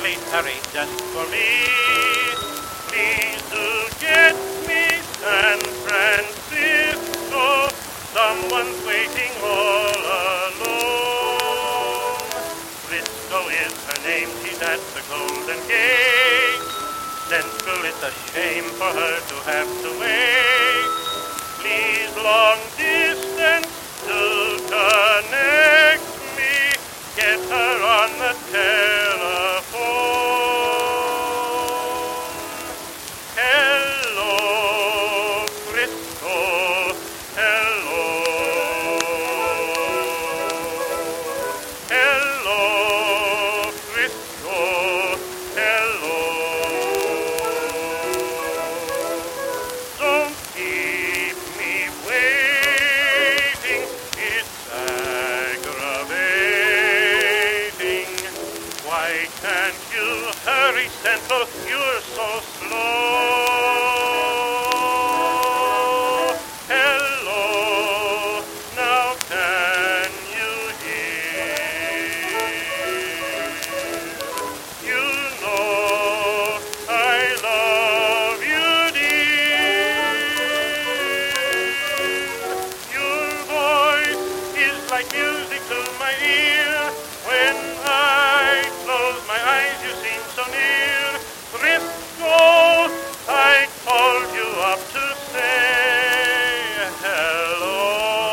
please hurry, just for me. Please do get me San Francisco. Someone's waiting all alone. Frisco is her name, she's at the Golden Gate. Central, it's a shame for her to have to wait. Please, long distance, to connect me. Get her on the telephone. Hello, Frisco. Hello. Hello, Frisco. Hello. Don't keep me waiting. It's aggravating. Why can't you hurry, Central? You're so slow. Hello, now can you hear? You know I love you, dear. Your voice is like music to my ear. When I close my eyes, you seem so near. Frisco, I called you up to say hello.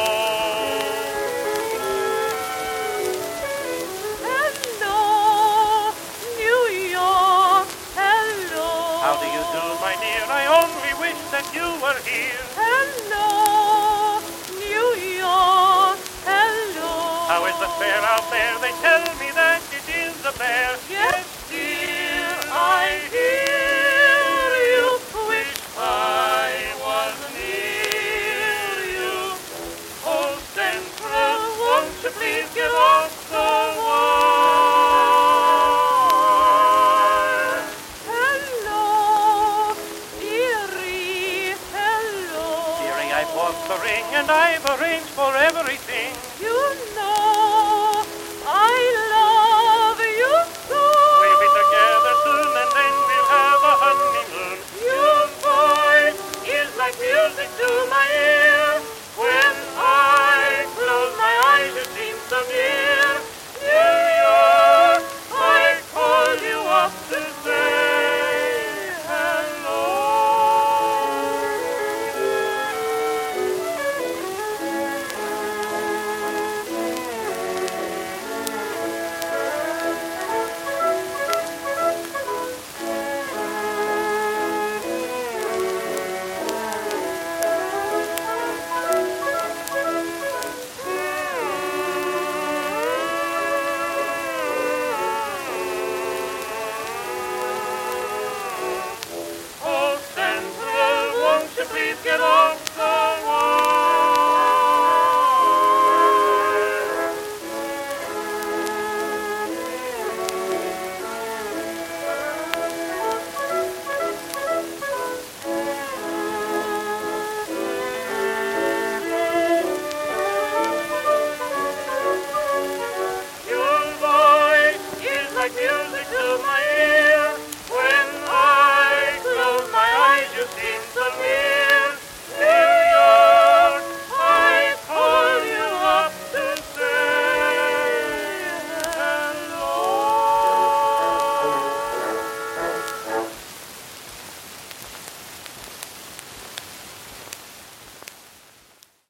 Hello, New York. Hello. How do you do, my dear? I only wish that you were here. Hello, New York. Hello. How is the fair out there? They tell me that it is a bear. Yes, dear, I hear you wish I was near you. Oh, Central, won't you please give us the word? Hello, dearie, hello. Dearie, I bought the ring and I've arranged for everything. You know